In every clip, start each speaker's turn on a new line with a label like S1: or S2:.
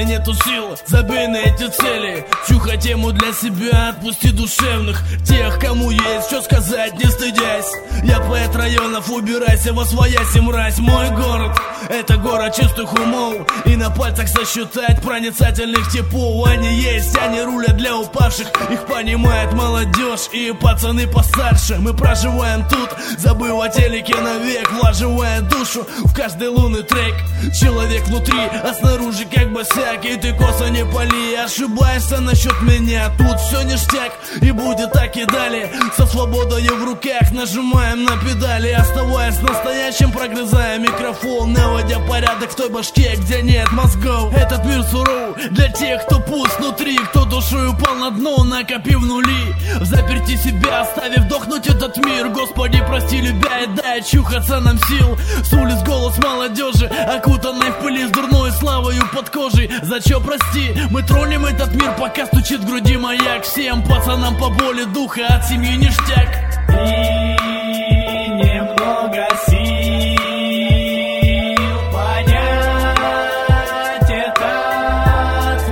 S1: уже нету сил, забей на эти цели. Чуха тему для себя, отпусти душевных, тех, кому есть что сказать, не стыдясь. Я поэт районов, убирайся восвоясь, мразь. Мой город — это город чистых умов, и на пальцах сосчитать проницательных типов. Они есть, они рулят для упавших, их понимает молодежь и пацаны постарше. Мы проживаем тут, забыв о телеке навек, влаживая душу в каждый лунный трек. Человек внутри, а снаружи как босяк, и ты косо не пали. Ошибаешься насчет меня, тут все ништяк, и будет так и далее. Со свободой в руках нажимаем на педали, оставаясь настоящим, прогрызая микрофон, наводя порядок в той башке, где нет мозгов. Этот мир суров для тех, кто пуст внутри, кто душой упал на дно, накопив нули. В заперти себя, оставив дохнуть этот мир. Господи, прости, любя и дай чухаться нам сил. С улиц голос молодежи, окутанной в пыли, с дурной славою под кожей. За чё прости, мы троллим этот мир, пока стучит в груди маяк. Всем пацанам по боли духа, от семьи ништяк.
S2: И немного сил понять этот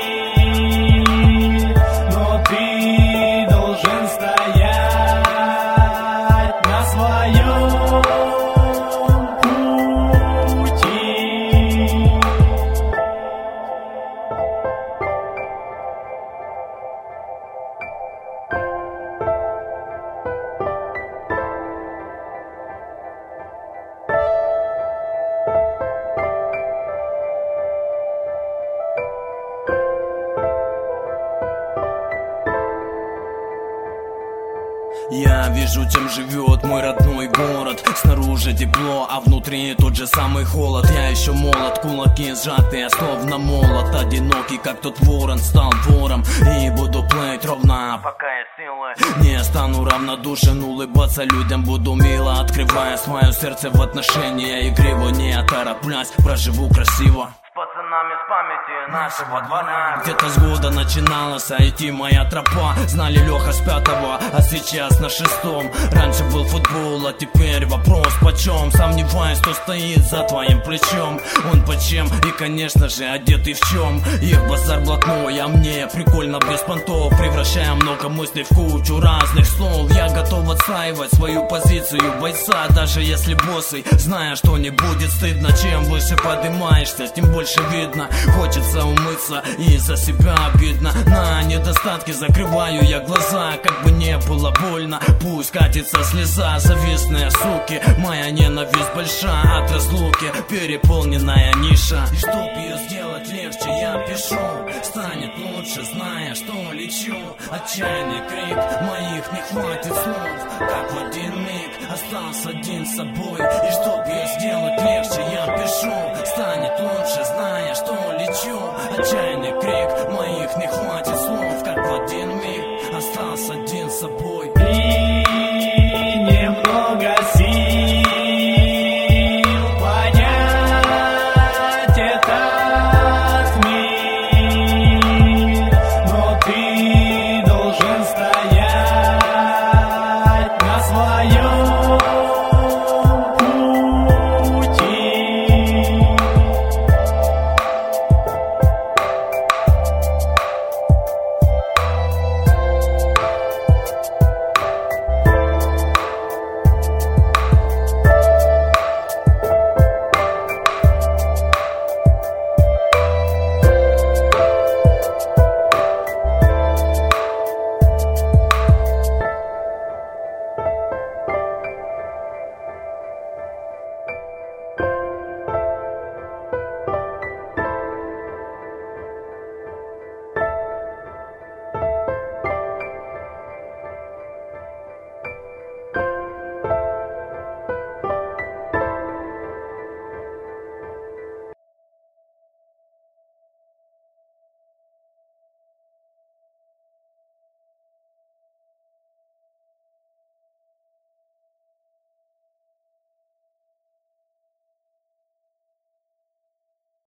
S2: мир, но ты должен стоять на своем пути.
S3: Я вижу, чем живет мой родной город. Снаружи тепло, а внутри тот же самый холод. Я еще молод, кулаки сжатые, словно молот. Одинокий, как тот ворон, стал вором. И буду плыть ровно, пока есть силы. Не стану равнодушен, улыбаться людям буду мило, открывая свое сердце в отношения. Игриво не тороплясь, проживу красиво пацанами с памяти нашего двора. Где-то с года начиналась идти моя тропа. Знали Леха с 5-го, а сейчас на 6-м. Раньше был футбол, а теперь вопрос почем. Сомневаюсь, кто стоит за твоим плечом. Он почем и, конечно же, одетый в чем. Их базар блатной, а мне прикольно без понтов. Превращая много мыслей в кучу разных слов. Я готов отстаивать свою позицию бойца, даже если боссы, зная, что не будет стыдно. Чем выше поднимаешься, тем больше видно. Хочется умыться, и за себя обидно. На недостатки закрываю я глаза, как бы не было больно. Пусть катится слеза, завистные суки. Моя ненависть большая от разлуки, переполненная ниша. И чтоб ее сделать легче, я пишу. Станет лучше, зная, что лечу. Отчаянный крик, моих не хватит слов. Как в один миг остался один с собой. И чтоб ее сделать легче, я пишу. Станет лучше, зная, что лечу. Отчаянный крик, моих не хватит слов. Как в один миг остался один с собой.
S2: И немного сил понять этот мир, но ты должен стоять на своем